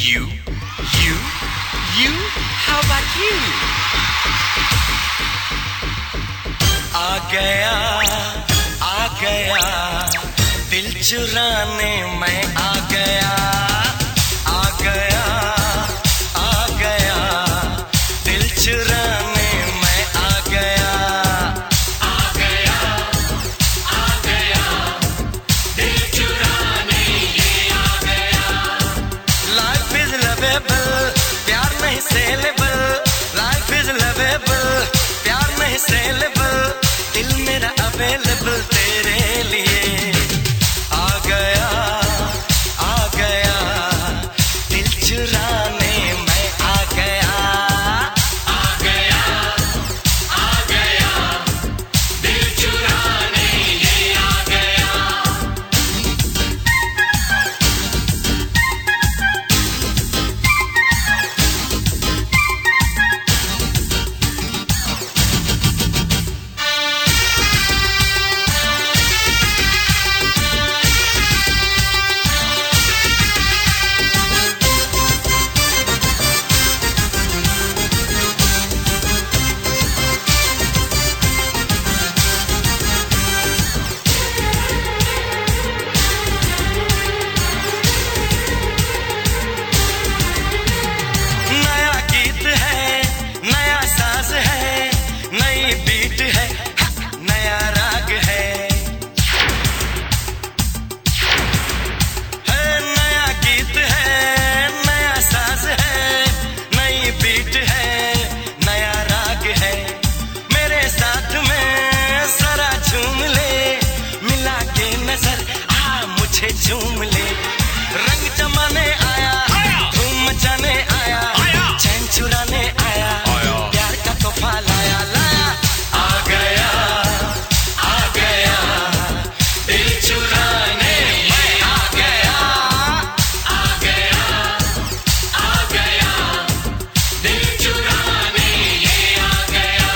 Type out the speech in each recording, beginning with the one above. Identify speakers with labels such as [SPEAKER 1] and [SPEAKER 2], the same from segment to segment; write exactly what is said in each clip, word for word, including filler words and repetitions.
[SPEAKER 1] You, you, you, how about you? आ गया, आ गया, दिल चुराने मैं आ गया, आ गया, आ गया, दिल चुराने मैं आ गया, आ गया, आ गया, दिल चुराने ये आ गया। Life is lovable, प्यार नहीं सेलेबल, Life is lovable, प्यार नहीं सेलेबल, दिल मेरा अवेलेबल तेरे लिए। आ गया, आ गया, दिल चुराने मैं आ गया, आ गया, आ गया, दिल चुराने ये आ गया। झूम ले, रंग जमाने आया, धूम मचाने आया, चैन चुराने आया, प्यार का तोहफा लाया, लाया। आ गया, आ गया, दिल चुराने मैं आ गया, आ गया, आ गया, दिल चुराने ये आ गया।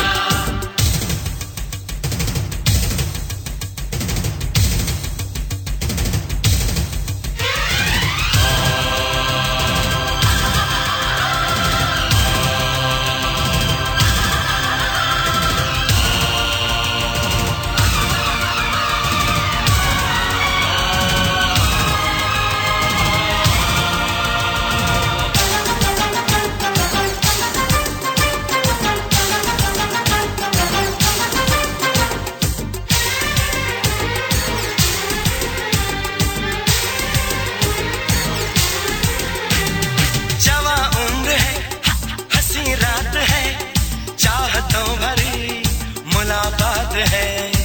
[SPEAKER 1] मुलाकात है,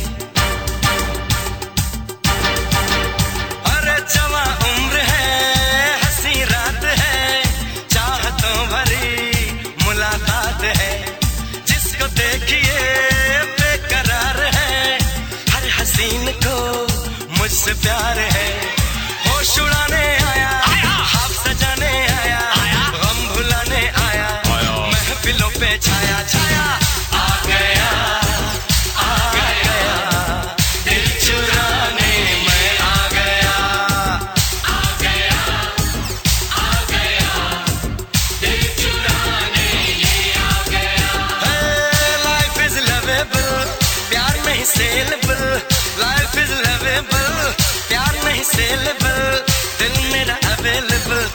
[SPEAKER 1] अरे जवा उम्र है, हंसी रात है, चाहतों भरी मुलाकात है, जिसको देखिए बेकरार है, हर हसीन को मुझसे प्यार है। होश उड़ाने आया, ख्वाब सजाने आया, गम भुलाने आया, महफिलों पे छाया छाया। आ गया, आ गया, दिल चुराने मैं आ गया, आ गया, आ गया, दिल चुराने ये आ गया। Life is lovable, प्यार नहीं सेलेबल, Life is lovable, प्यार नहीं सेलेबल, दिल मेरा अवेलेबल